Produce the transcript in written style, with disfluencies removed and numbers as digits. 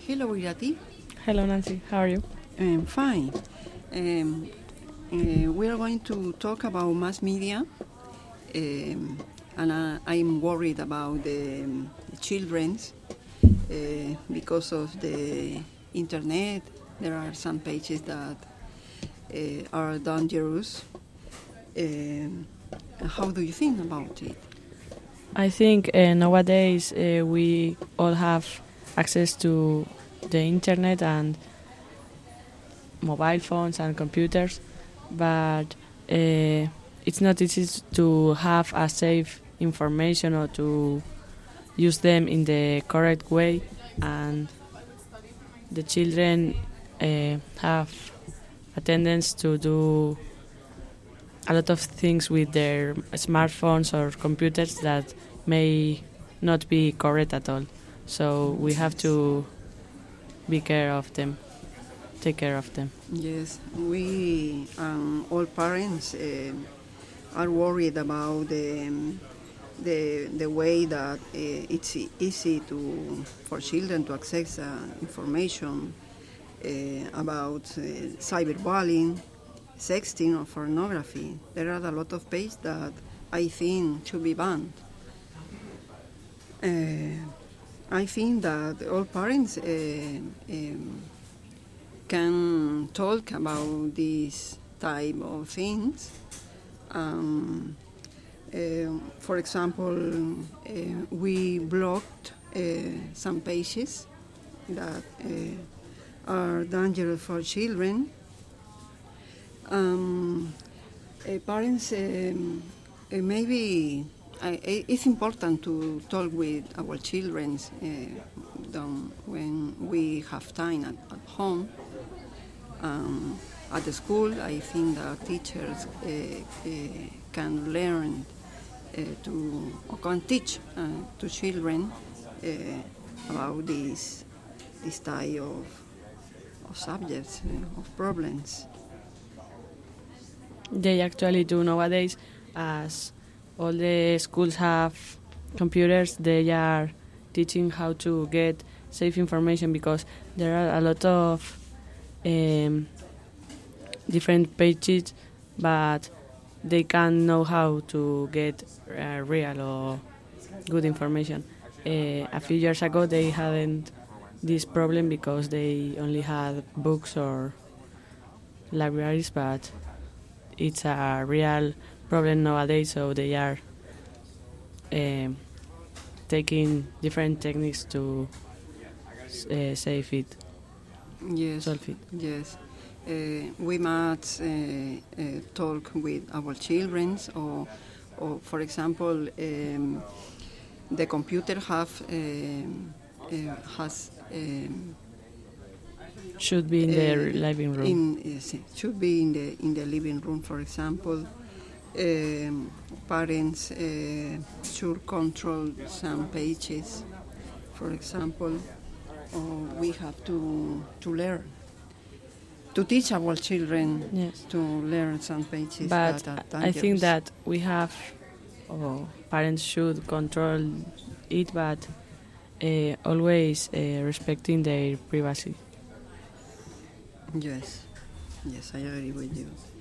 Hello, Irati. Hello, Nancy. How are you? Fine. We are going to talk about mass media, and I'm worried about the children because of the internet. There are some pages that are dangerous. How do you think about it? I think nowadays we all have access to the internet and mobile phones and computers, but it's not easy to have a safe information or to use them in the correct way, and the children have a tendency to do a lot of things with their smartphones or computers that may not be correct at all. So we have to be care of them, take care of them. Yes, we all parents are worried about the way that it's easy for children to access information about cyberbullying, sexting, or pornography. There are a lot of pages that I think should be banned. I think that all parents can talk about these type of things. For example, we blocked some pages that are dangerous for children. Parents maybe it's important to talk with our children when we have time at home. At the school, I think that teachers can learn or can teach to children about this type of subjects, of problems. They actually do nowadays, as all the schools have computers. They are teaching how to get safe information, because there are a lot of different pages, but they can't know how to get real or good information. A few years ago they hadn't this problem because they only had books or libraries, but it's a real problem nowadays, so they are taking different techniques to save it, Yes, solve it. yes. We must talk with our children, or for example, the computer has Should be in the living room. Should be in the living room. For example, parents should control some pages. For example, or we have to learn to teach our children, Yes. to learn some pages. But that are I think dangerous. that we have, or parents should control it, but always respecting their privacy. Yes, I agree with you.